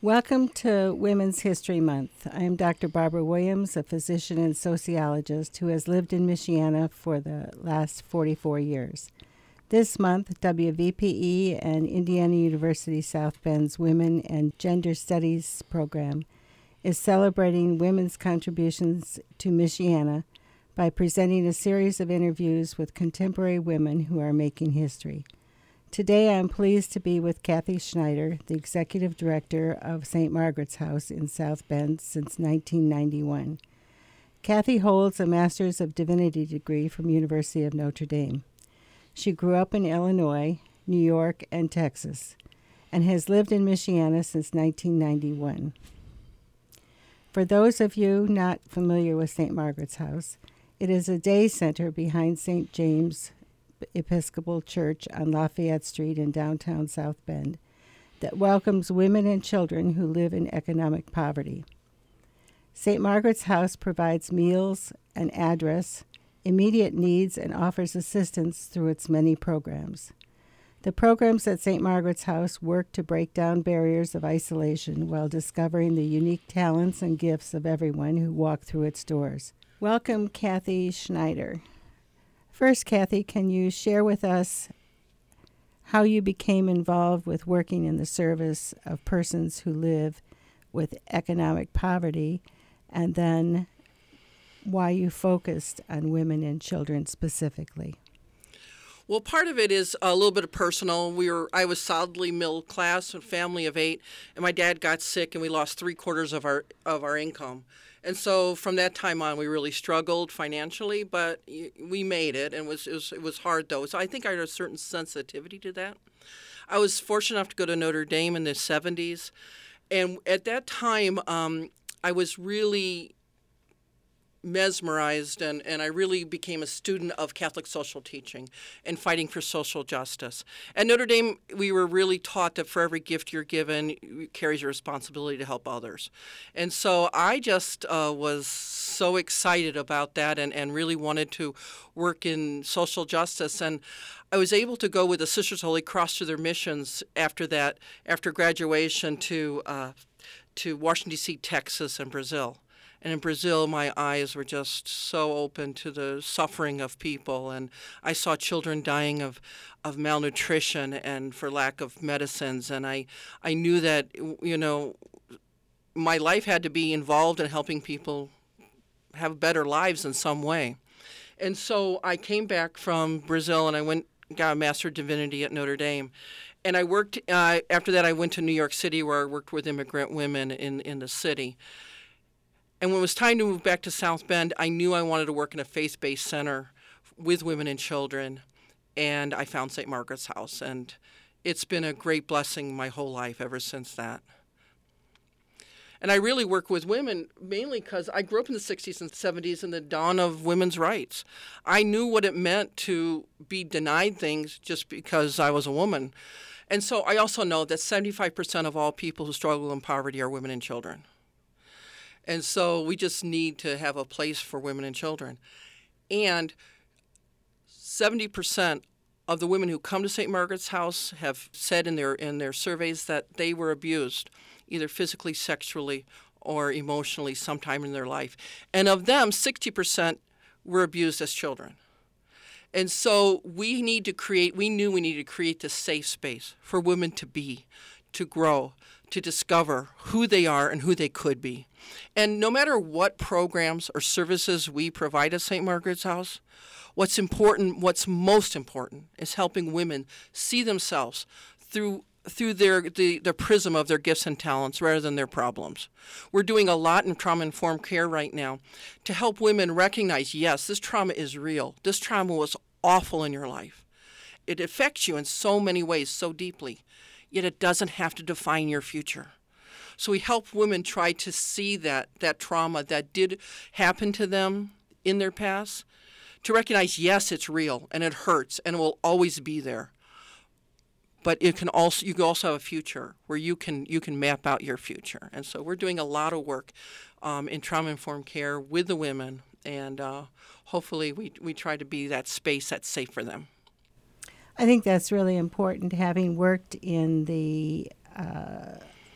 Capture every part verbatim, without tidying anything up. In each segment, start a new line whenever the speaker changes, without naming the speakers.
Welcome to Women's History Month. I am Doctor Barbara Williams, a physician and sociologist who has lived in Michiana for the last forty-four years. This month, W V P E and Indiana University South Bend's Women and Gender Studies program is celebrating women's contributions to Michiana by presenting a series of interviews with contemporary women who are making history. Today I am pleased to be with Kathy Schneider, the Executive Director of Saint Margaret's House in South Bend since nineteen ninety-one. Kathy holds a Master's of Divinity degree from University of Notre Dame. She grew up in Illinois, New York, and Texas, and has lived in Michiana since nineteen ninety-one. For those of you not familiar with Saint Margaret's House, it is a day center behind Saint James Episcopal Church on Lafayette Street in downtown South Bend that welcomes women and children who live in economic poverty. Saint Margaret's House provides meals, an address, immediate needs, and offers assistance through its many programs. The programs at Saint Margaret's House work to break down barriers of isolation while discovering the unique talents and gifts of everyone who walk through its doors. Welcome, Kathy Schneider. First, Kathy, can you share with us how you became involved with working in the service of persons who live with economic poverty, and then why you focused on women and children specifically?
Well, part of it is a little bit of personal. We were I was solidly middle class, a family of eight, and my dad got sick, and we lost three quarters of our of our income. And so from that time on, we really struggled financially, but we made it, and it was, it was it was hard though. So I think I had a certain sensitivity to that. I was fortunate enough to go to Notre Dame in the seventies, and at that time, um, I was really mesmerized, and, and I really became a student of Catholic social teaching and fighting for social justice. At Notre Dame, we were really taught that for every gift you're given, carries your responsibility to help others. And so I just uh, was so excited about that and, and really wanted to work in social justice. And I was able to go with the Sisters of Holy Cross to their missions after that, after graduation to, uh, to Washington, D C, Texas, and Brazil. And in Brazil, my eyes were just so open to the suffering of people. And I saw children dying of, of malnutrition and for lack of medicines. And I, I knew that, you know, my life had to be involved in helping people have better lives in some way. And so I came back from Brazil, and I went got a Master of Divinity at Notre Dame. And I worked, uh, after that I went to New York City, where I worked with immigrant women in, in the city. And when it was time to move back to South Bend, I knew I wanted to work in a faith-based center with women and children, and I found Saint Margaret's House. And it's been a great blessing my whole life ever since that. And I really work with women mainly because I grew up in the sixties and seventies in the dawn of women's rights. I knew what it meant to be denied things just because I was a woman. And so I also know that seventy-five percent of all people who struggle in poverty are women and children. And so we just need to have a place for women and children. And seventy percent of the women who come to Saint Margaret's House have said in their in their surveys that they were abused, either physically, sexually, or emotionally sometime in their life. And of them, sixty percent were abused as children. And so we need to create, we knew we needed to create this safe space for women to be, to grow, to discover who they are and who they could be. And no matter what programs or services we provide at Saint Margaret's House, what's important, what's most important, is helping women see themselves through through their the, the prism of their gifts and talents rather than their problems. We're doing a lot in trauma-informed care right now to help women recognize, yes, this trauma is real. This trauma was awful in your life. It affects you in so many ways, so deeply. Yet it doesn't have to define your future. So we help women try to see that that trauma that did happen to them in their past, to recognize, yes, it's real and it hurts and it will always be there. But it can also you can also have a future where you can you can map out your future. And so we're doing a lot of work um, in trauma-informed care with the women, and uh, hopefully we we try to be that space that's safe for them.
I think that's really important, having worked in the uh,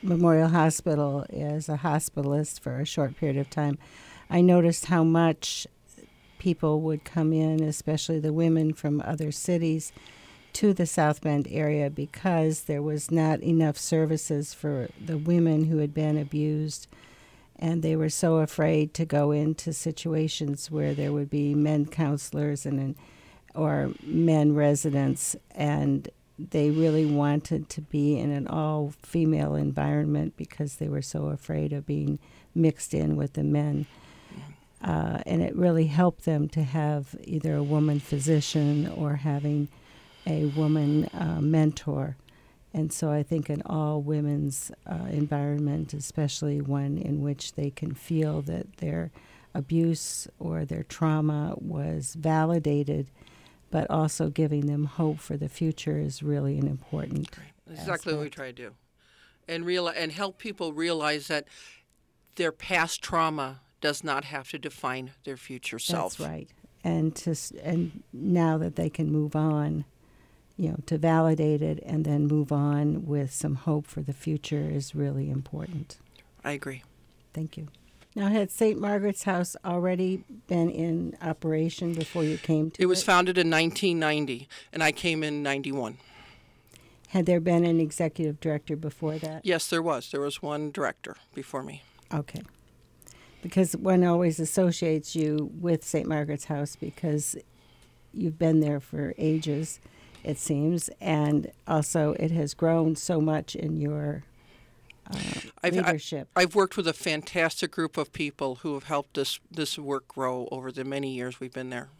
Memorial Hospital as a hospitalist for a short period of time, I noticed how much people would come in, especially the women from other cities, to the South Bend area because there was not enough services for the women who had been abused. And they were so afraid to go into situations where there would be men counselors and or men residents, and they really wanted to be in an all-female environment because they were so afraid of being mixed in with the men. Uh, and it really helped them to have either a woman physician or having a woman uh, mentor. And so I think an all-women's uh, environment, especially one in which they can feel that their abuse or their trauma was validated, but also giving them hope for the future, is really an important
That's exactly
aspect.
what we try to do. And, real, and help people realize that their past trauma does not have to define their future self.
That's right. And to s- and now that they can move on, you know, to validate it and then move on with some hope for the future is really important.
I agree.
Thank you. Now, had Saint Margaret's House already been in operation before you came to it?
It was founded in nineteen ninety, and I came in ninety-one.
Had there been an executive director before that?
Yes, there was. There was one director before me.
Okay. Because one always associates you with Saint Margaret's House because you've been there for ages, it seems, and also it has grown so much in your uh,
I've,
leadership.
I, I've worked with a fantastic group of people who have helped this, this work grow over the many years we've been there.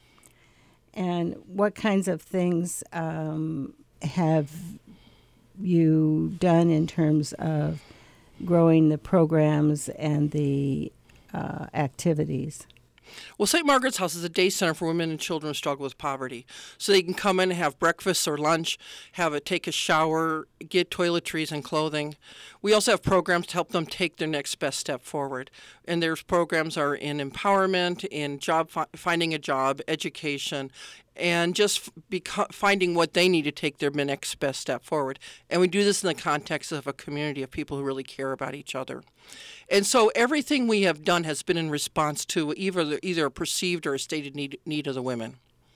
And what kinds of things um, have you done in terms of growing the programs and the uh, activities?
Well, Saint Margaret's House is a day center for women and children who struggle with poverty. So they can come in and have breakfast or lunch, have a take a shower, get toiletries and clothing. We also have programs to help them take their next best step forward. And their programs are in empowerment, in job fi- finding a job, education, and just beco- finding what they need to take their next best step forward. And we do this in the context of a community of people who really care about each other. And so everything we have done has been in response to either either a perceived or a stated need, need of the women.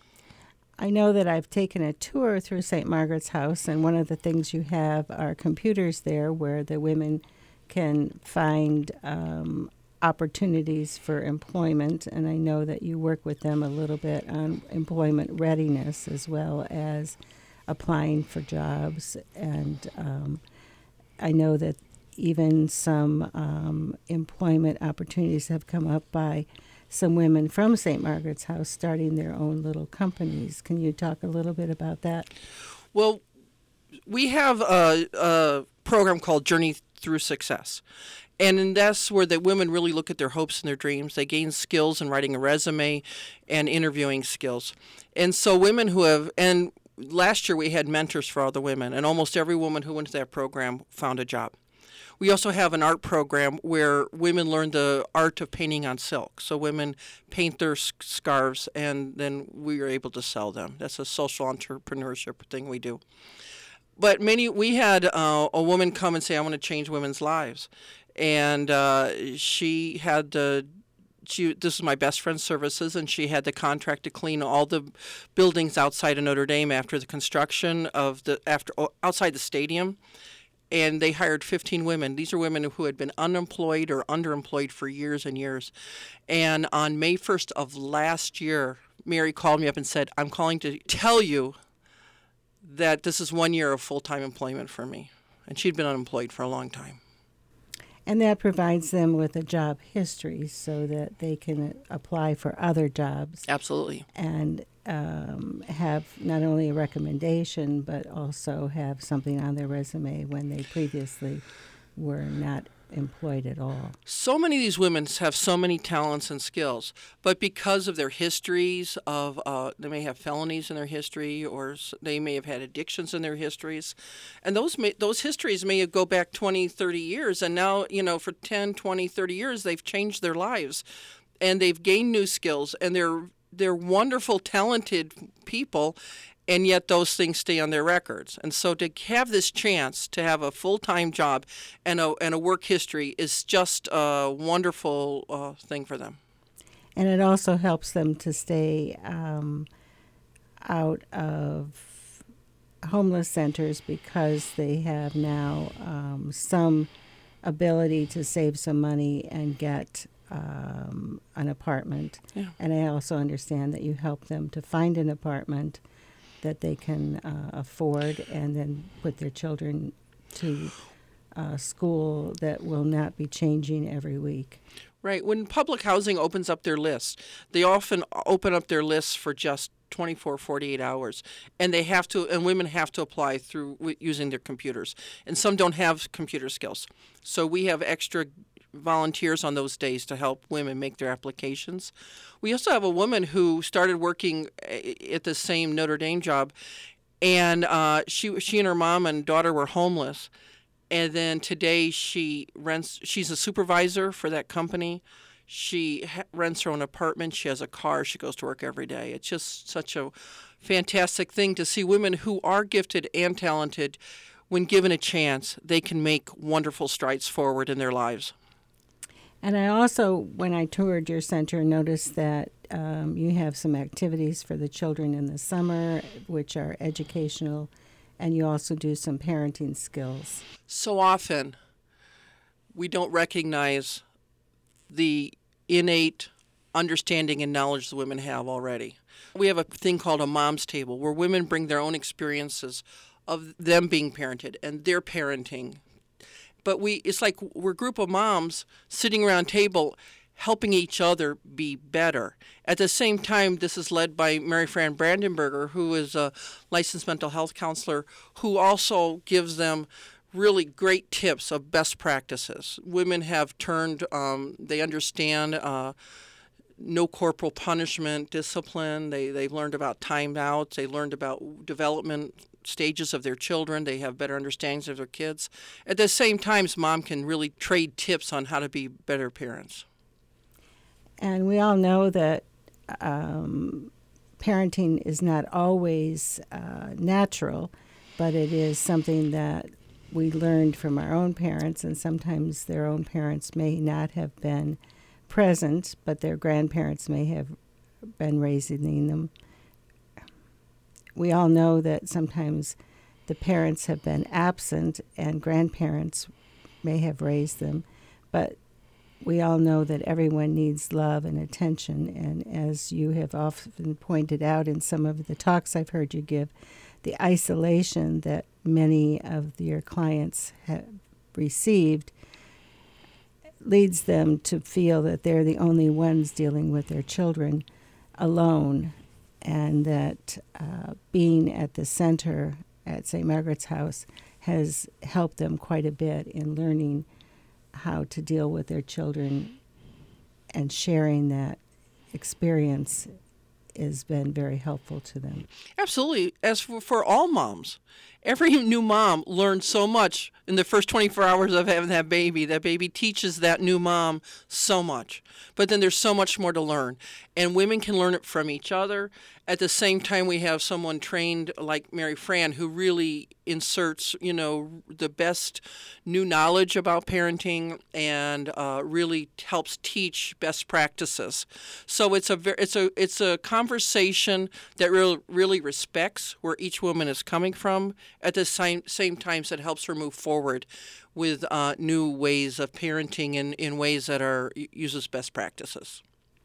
I know that I've taken a tour through Saint Margaret's House, and one of the things you have are computers there where the women can find um, opportunities for employment, and I know that you work with them a little bit on employment readiness as well as applying for jobs. And um, I know that even some um, employment opportunities have come up by some women from Saint Margaret's House starting their own little companies. Can you talk a little bit about that?
Well, we have a, a program called Journey Through Success. And that's where the women really look at their hopes and their dreams. They gain skills in writing a resume and interviewing skills. And so women who have, and last year we had mentors for all the women, and almost every woman who went to that program found a job. We also have an art program where women learn the art of painting on silk. So women paint their scarves, and then we are able to sell them. That's a social entrepreneurship thing we do. But many, we had uh, a woman come and say, I want to change women's lives. And uh, she had the, she, this is my best friend's services, and she had the contract to clean all the buildings outside of Notre Dame after the construction of the, after outside the stadium. And they hired fifteen women. These are women who had been unemployed or underemployed for years and years. And on May first of last year, Mary called me up and said, I'm calling to tell you that this is one year of full-time employment for me. And she'd been unemployed for a long time.
And that provides them with a job history so that they can apply for other jobs.
Absolutely.
And um, have not only a recommendation, but also have something on their resume when they previously were not employed at all.
So many of these women have so many talents and skills, but because of their histories of, uh, they may have felonies in their history, or they may have had addictions in their histories, and those may, those histories may go back twenty, thirty years, and now, you know, for ten, twenty, thirty years, they've changed their lives, and they've gained new skills, and they're they're wonderful, talented people, and yet those things stay on their records. And so to have this chance to have a full-time job and a, and a work history is just a wonderful uh, thing for them.
And it also helps them to stay um, out of homeless centers because they have now um, some ability to save some money and get um, an apartment.
Yeah.
And I also understand that you help them to find an apartment that they can uh, afford and then put their children to uh, school that will not be changing every week.
Right. When public housing opens up their lists, they often open up their lists for just twenty-four, forty-eight hours, and they have to, and women have to apply through w- using their computers, and some don't have computer skills. So we have extra volunteers on those days to help women make their applications. We also have a woman who started working at the same Notre Dame job, and uh, she she and her mom and daughter were homeless. And then today she rents, she's a supervisor for that company. She ha- rents her own apartment. She has a car. She goes to work every day. It's just such a fantastic thing to see women who are gifted and talented, when given a chance, they can make wonderful strides forward in their lives.
And I also, when I toured your center, noticed that um, you have some activities for the children in the summer, which are educational, and you also do some parenting skills.
So often, we don't recognize the innate understanding and knowledge the women have already. We have a thing called a mom's table, where women bring their own experiences of them being parented and their parenting. But we it's like we're a group of moms sitting around a table helping each other be better. At the same time, this is led by Mary Fran Brandenberger, who is a licensed mental health counselor, who also gives them really great tips of best practices. Women have turned, um, they understand uh, no corporal punishment, discipline. They, they've learned about timeouts. They learned about development stages of their children. They have better understandings of their kids. At the same time, mom can really trade tips on how to be better parents.
And we all know that um, parenting is not always uh, natural, but it is something that we learned from our own parents, and sometimes their own parents may not have been present, but their grandparents may have been raising them. We all know that sometimes the parents have been absent and grandparents may have raised them, but we all know that everyone needs love and attention, and as you have often pointed out in some of the talks I've heard you give, the isolation that many of your clients have received leads them to feel that they're the only ones dealing with their children alone, and that uh, being at the center at Saint Margaret's House has helped them quite a bit in learning how to deal with their children, and sharing that experience has been very helpful to them.
Absolutely. As for, for all moms, every new mom learns so much in the first twenty-four hours of having that baby. That baby teaches that new mom so much. But then there's so much more to learn. And women can learn it from each other. At the same time, we have someone trained like Mary Fran who really inserts, you know, the best new knowledge about parenting and uh, really helps teach best practices. So it's a ver- it's a it's a conversation that really really respects where each woman is coming from. At the same same time, it helps her move forward with uh, new ways of parenting in, in ways that are uses best practices.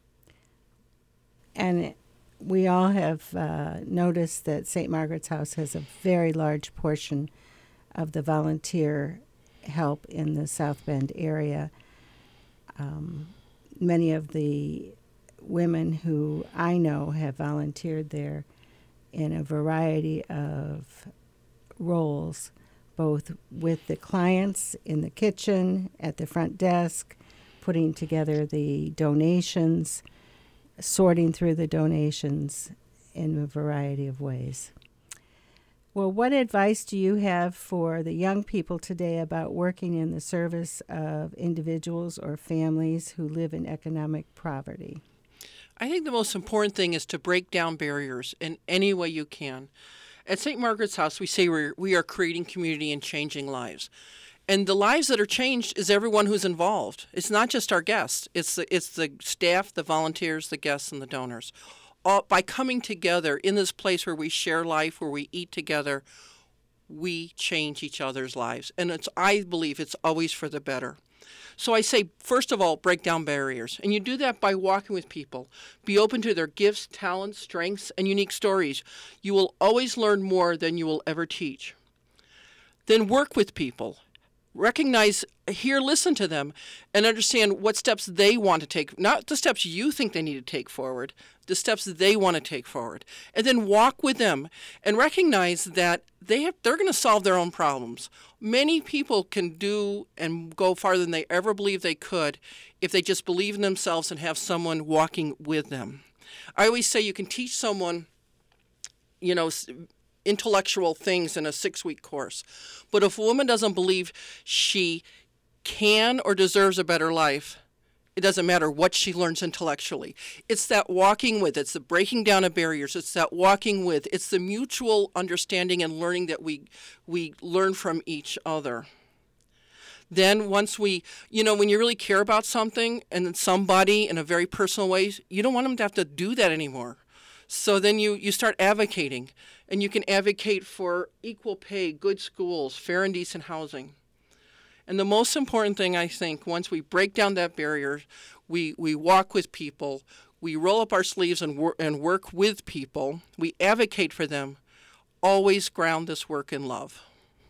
And we all have uh, noticed that Saint Margaret's House has a very large portion of the volunteer help in the South Bend area. Um, many of the women who I know have volunteered there in a variety of roles, both with the clients in the kitchen, at the front desk, putting together the donations, sorting through the donations in a variety of ways. Well, what advice do you have for the young people today about working in the service of individuals or families who live in economic poverty?
I think the most important thing is to break down barriers in any way you can. At Saint Margaret's House, we say we're, we are creating community and changing lives. And the lives that are changed is everyone who's involved. It's not just our guests. It's the, it's the staff, the volunteers, the guests, and the donors. All, by coming together in this place where we share life, where we eat together, we change each other's lives. And it's, I believe it's always for the better. So I say, first of all, break down barriers. And you do that by walking with people. Be open to their gifts, talents, strengths, and unique stories. You will always learn more than you will ever teach. Then work with people. Recognize, hear, listen to them, and understand what steps they want to take, not the steps you think they need to take forward, the steps they want to take forward. And then walk with them and recognize that they have, they're going to solve their own problems. Many people can do and go farther than they ever believed they could if they just believe in themselves and have someone walking with them. I always say you can teach someone, you know, intellectual things in a six-week course. But if a woman doesn't believe she can or deserves a better life, it doesn't matter what she learns intellectually. It's that walking with, it's the breaking down of barriers, it's that walking with, it's the mutual understanding and learning that we we learn from each other. Then once we, you know, when you really care about something and somebody in a very personal way, you don't want them to have to do that anymore. So then you, you start advocating, and you can advocate for equal pay, good schools, fair and decent housing. And the most important thing, I think, once we break down that barrier, we, we walk with people, we roll up our sleeves and, wor- and work with people, we advocate for them, always ground this work in love.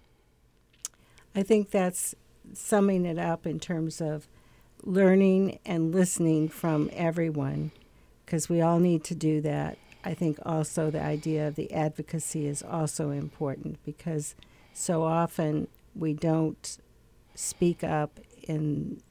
I think that's summing it up in terms of learning and listening from everyone, because we all need to do that. I think also the idea of the advocacy is also important, because so often we don't speak up and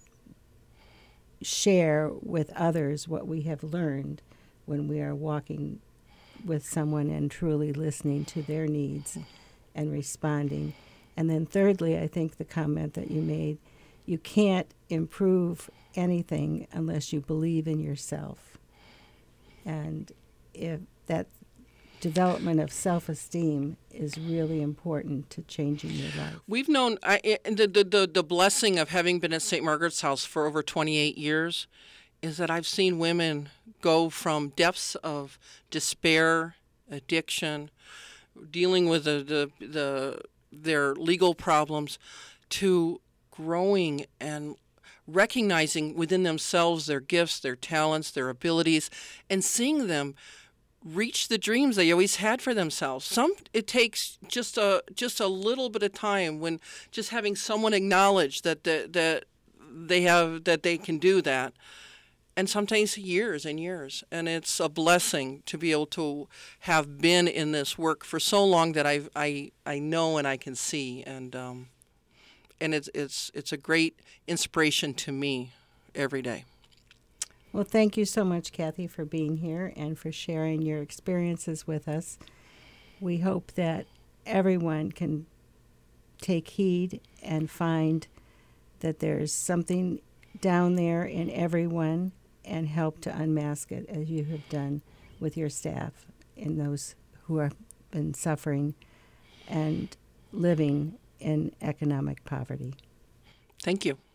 share with others what we have learned when we are walking with someone and truly listening to their needs and responding. And then thirdly, I think the comment that you made, you can't improve anything unless you believe in yourself. And if that development of self-esteem is really important to changing your life.
We've known I, the, the, the, the blessing of having been at Saint Margaret's House for over twenty-eight years is that I've seen women go from depths of despair, addiction, dealing with the, the, the their legal problems, to growing and recognizing within themselves their gifts, their talents, their abilities, and seeing them reach the dreams they always had for themselves. Some it takes just a just a little bit of time, when just having someone acknowledge that that, that they have that they can do that, and sometimes years and years. And it's a blessing to be able to have been in this work for so long that I I I know and I can see, and um, and it's it's it's a great inspiration to me every day.
Well, thank you so much, Kathy, for being here and for sharing your experiences with us. We hope that everyone can take heed and find that there's something down there in everyone and help to unmask it, as you have done with your staff and those who have been suffering and living in economic poverty.
Thank you.